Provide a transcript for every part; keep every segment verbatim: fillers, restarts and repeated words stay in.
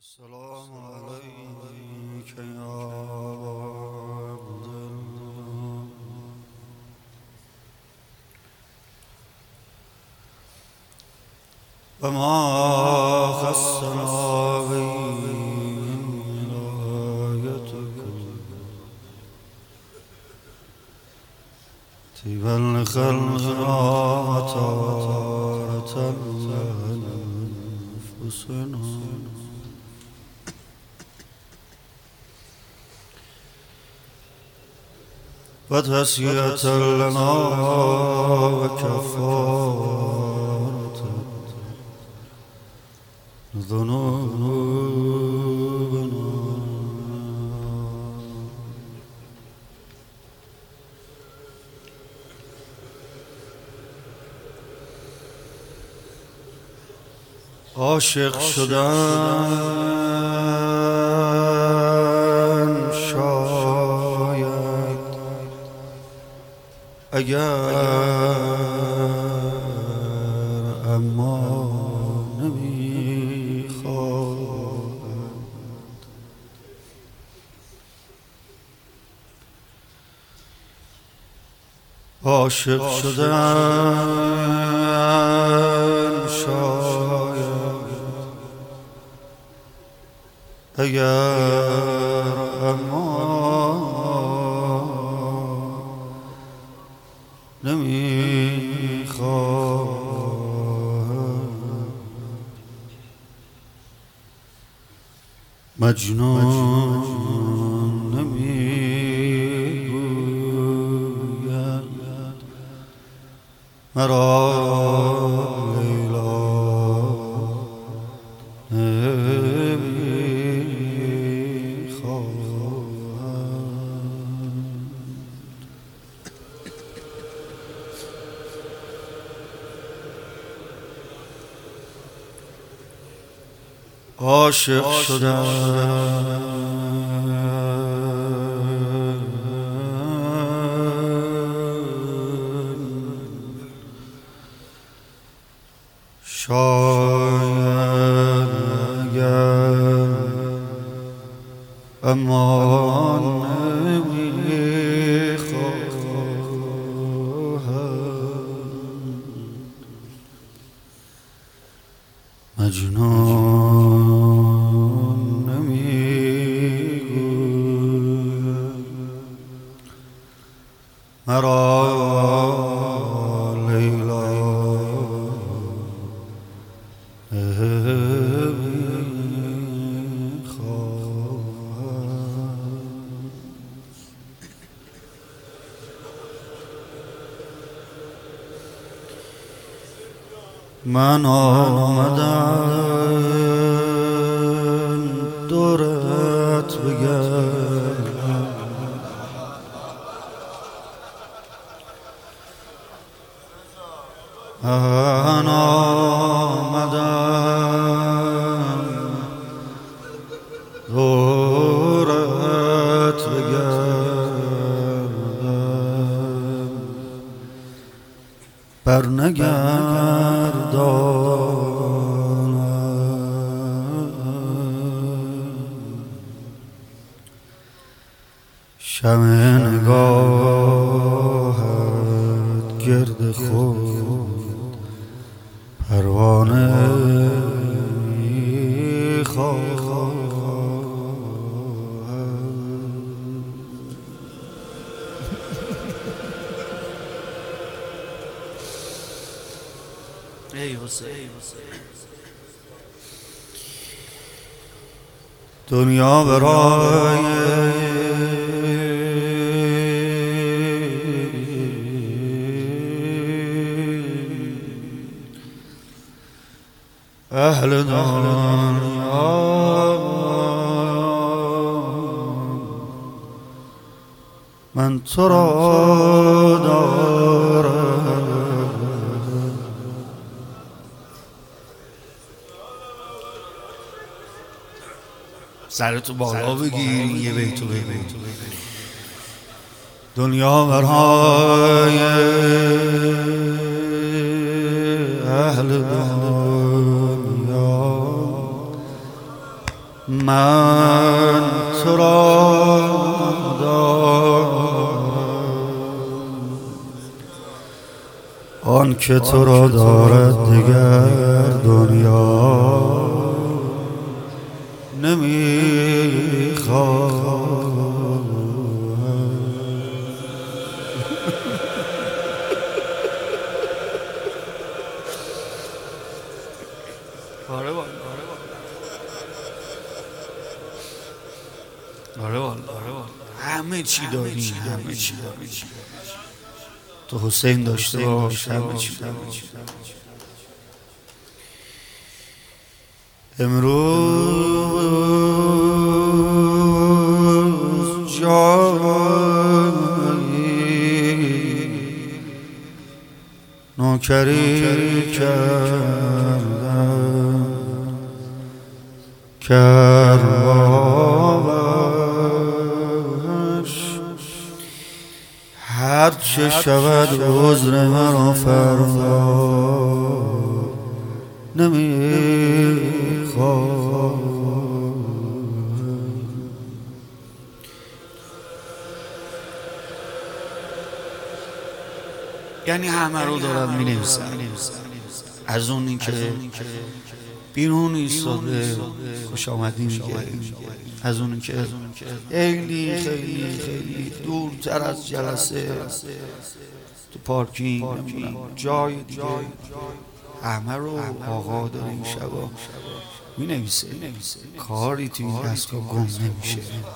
السلام عليك يا عبد الله وما خصنا به من ولايتك طيب الخلق وتارة أنفسنا وتسية لنا وكفارة ذنوبنا عاشق شدن شاید اگر اما نمیخواد عاشق شدن شاید اگر اما نمیخواد مجنون نمیگوید مرا لیلا نمیخواد عاشق شدن شاید اگر اما نمیخواهد مجنون نمیگوید مرا لیلا من آمدم دورت بگردم من آمدم دورت بگردم برنگردانم شمع نگاهت گرد خود پروانه می‌خواهد ای حسین دنیا برای اهل دنیا من تو را دارم سرتو بالا بگیر یه بیتو بگیر دنیا برای اهل دنیا من تو را دارم آن که تو را دارد دیگر دنیا نمیخواد. آره والا آره والا همه چی داری، همه چی داری. تو حسین داشته باش، همه چی داری. امروز جایی نوکری کردم کربابش هر چه شود عذر مرا فردا نمیخواد. یعنی همه رو دارم می نویسم، از اون این که بیرون ایستاده خوش آمدی میگه، از اون که خیلی خیلی خیلی دورتر از جلسه تو پارکینگ نمیدونم جای دیگه همه رو آقا داره این شبا می نویسه. کاری توی این دستگاه گم نمیشه.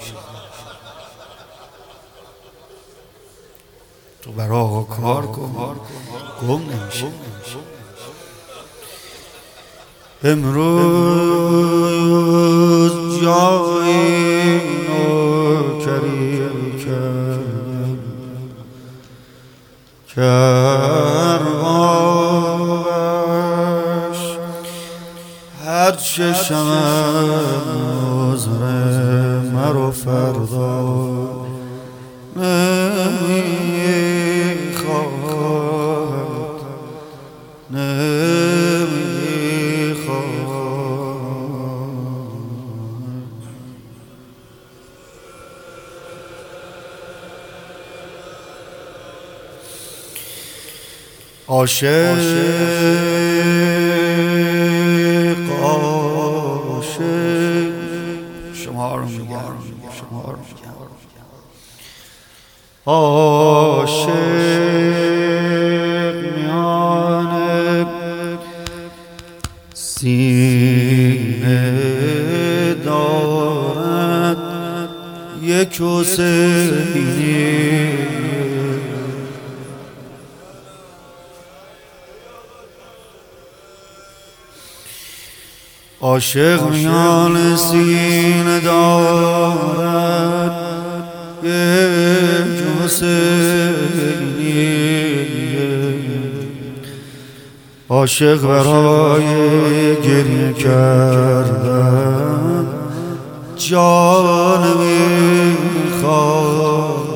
تو برای آقا کار کن گم نمیشه. امروز جای نوکری کردم کربابش هر چه شود عذر مرا فردا نمیخواد نمیخواد. عاشق عاشق شما رو میگم شما رو میگم عاشق میان سینه دارد یک حسینی عاشق میان سینه دارد یک حسینی عاشق برای گریه کردن جان میخواد.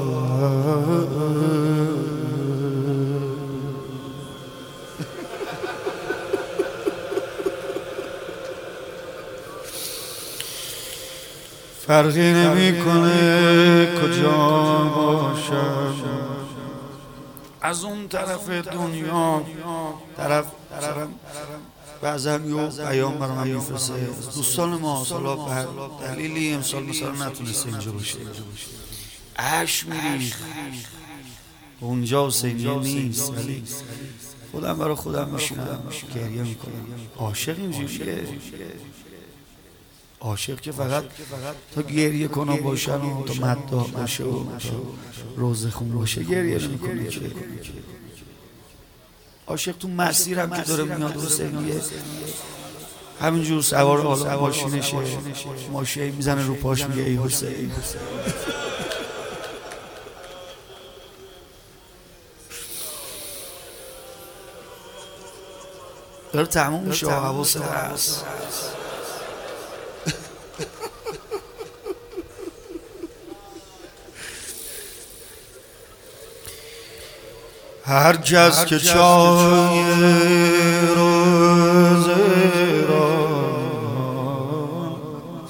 فرقی نمیکنه کجا باشم از اون طرف دنیا طرف طرف بعضا یه پیام برای من میفرسته دوستان ما حالا به دلیلی امسال مثلا نتونسته اینجا باشه عشق میریخ اونجا حسینیه نیست ولی خودم برای خودم میشینم گریه میکنم. عاشق اینجوریه، عاشق که فقط تا گریه کنم باشن و تا مداح باشه و تا روزه خون باشه گریه نمیکنه که. عاشق تو مسیر هم که داره میاد حسینیه همینجور سوار حالا ماشینشه ماشین میزنه رو پاش میگه ای حسین. داره تموم میشه و حواسه هست. هر کس که چای روزه را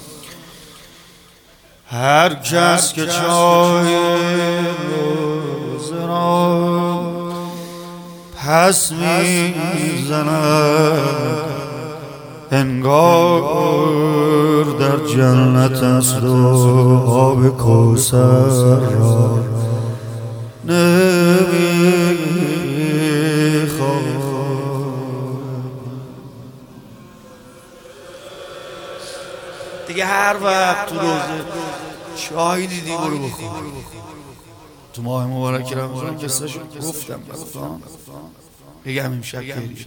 هر کس که چای روزه را پس می زند انگار در جنت است و آب کوثر را نمیخواد. دیگه هر وقت تو روزه چای دیدی برو بخور. تو ماه مبارک رمضان قصه‌شو گفتم براتون، بگم امشب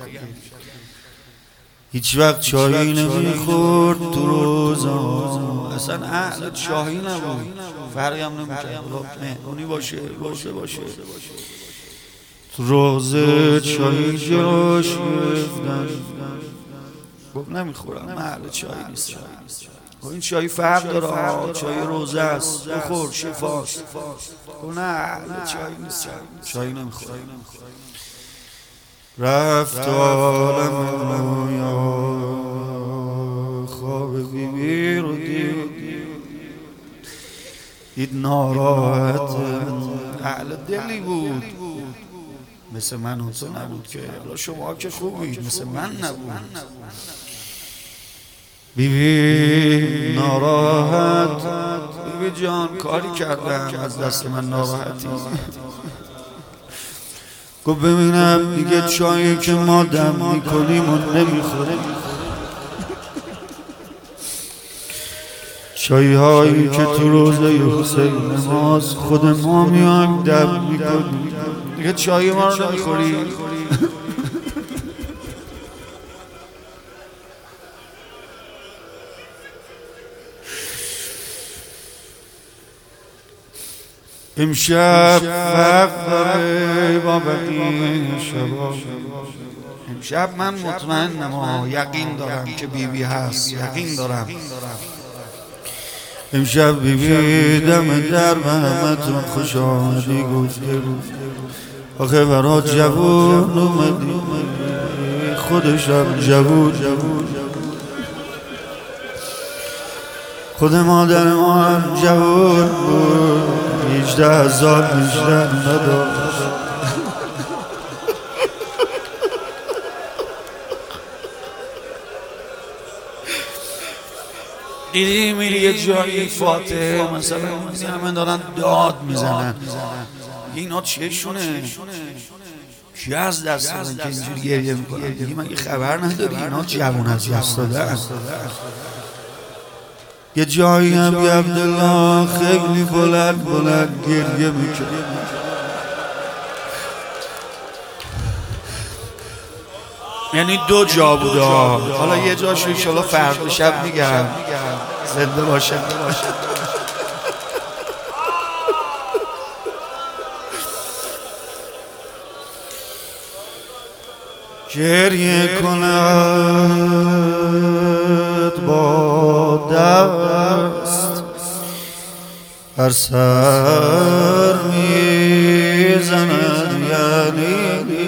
هیچ وقت چایی نمیخورد تو روزا، اصلا اهل چایی نبود، فرقی هم نمیکرد مهمونی باشه باشه باشه تو روزه چایی جراش گرفتن گفت نمیخورم، من اهل چایی نیستم. این چایی فرق داره، چای روزه است، بخور شفاست. گفت نه اهل چایی نیستم، چایی نمیخورم. رفت عالم رویا خواب بیبی رو دید، دید ناراحت اهل دلی بود، مثل من و تو نبود که شما که خوبید، مثل من نبود. بیبی ناراحت، بیبی جان کاری کردم از دست من ناراحتی؟ گفت ببینم دیگه چایی که ما دم میکنیم و نمیخوریم، چایی هایی که تو روزه حسین نماز خود ما میایم دم میکنیم، دیگه چایی ما رو نمیخوریم. امشب فرق داره با بقیه شبا، امشب من مطمئنم و یقین دارم که بیبی هست، یقین دارم امشب بیبی دم در به همتون خوش آمدی گفته، آخه برا جوون اومدی، خودشم جوون، خود مادر ما هم جوون بود، هجده هزار بیشتر نداشت. دیدی میری یه جایی فاتحه مثلا میدی همه دارن داد میزنن، اینا چیشونه؟ کی از دست دادن که اینجوری گریه میکنن؟ دیگه مگه خبر نداری اینا جوون از دست دادن؟ یه جایی هم یه عبدالله خیلی بلند بلند گریه میکنه، یعنی دو جا بوده، حالا یه جاشو انشالله فردا شب میگم زنده باشه. گریه کند با دست هر سر میزند، یعنی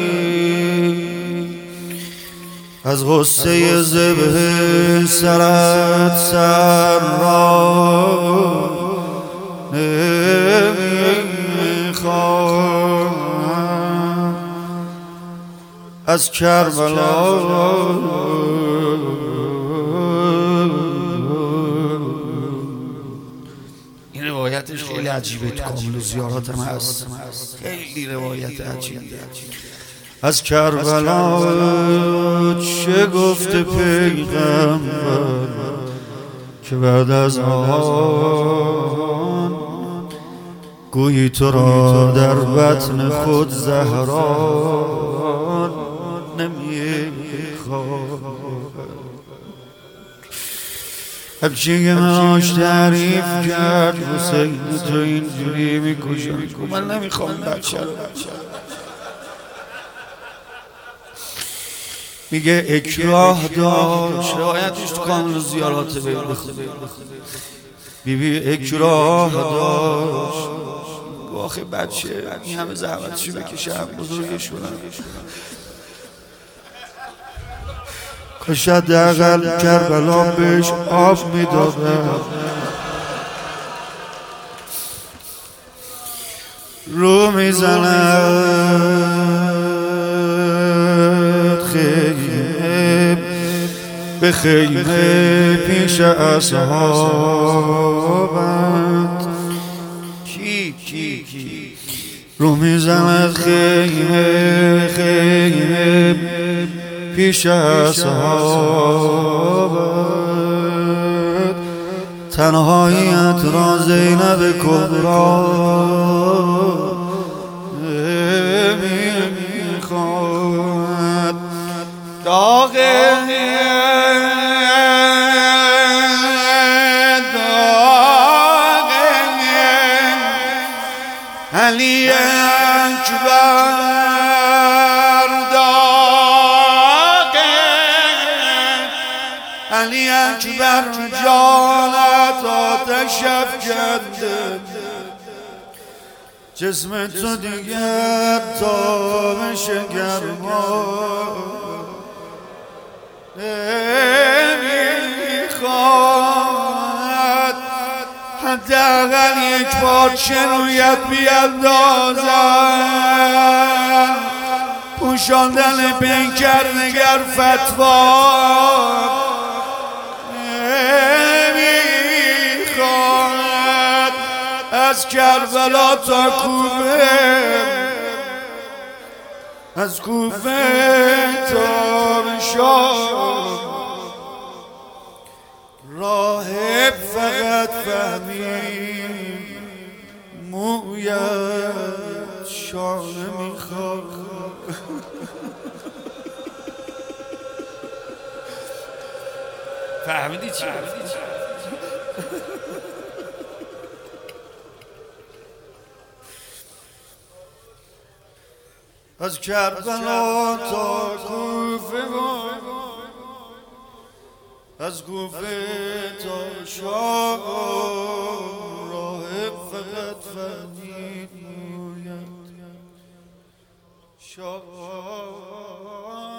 از غصه ذبح سرت سر را نمیخواد، از کربلا این روایتش خیلی عجیبه، تو کامل زیارات هم هست، خیلی روایت عجیبه. از کربلا چه گفته پیغمبر که بعد از آن گویی تو را در بطن خود زهران نمیخواد. همچین که مناش تعریف کرد حسین تو اینجوری میکشم، من نمیخوام بچه رو، میگه اکراه داشت، روایتش تو کامل زیارات بیبی اکراه داشت، آخه بچه این همه زحمتشو بکشم بزرگشونم، کاش حداقل کربلا بهش آب میدادم. رو میزند خیمه به خیمه پیش اصحابت کی کی کی رو میزند خیمه خیمه پیش اصحابت تنهاییت را زینب کبرا میخواد داغ داغ علی اکبر داغ علی اکبر جانت آتش افکنده جسم تو دیگر تابش گرما نمیخواد حداقل یک پارچه رویت بیندازن پوشاندن پیکر نگر فتوا نمیخواد از کربلا تا کوفه از کوفه تا شام راهب فقط فهمید مویت شانه میخواد فهمیدی چی؟ از کربلا تا کوفه از کوفه تا شام راهب فقط فهمید مویت شام